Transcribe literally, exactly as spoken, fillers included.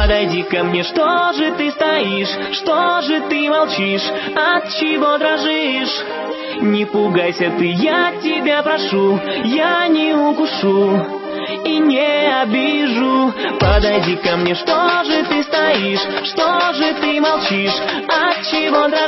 Подойди ко мне, что же ты стоишь? Что же ты молчишь? От чего дрожишь? Не пугайся ты, я тебя прошу, я не укушу и не обижу. Подойди ко мне, что же ты стоишь? Что же ты молчишь? От чего дрожишь?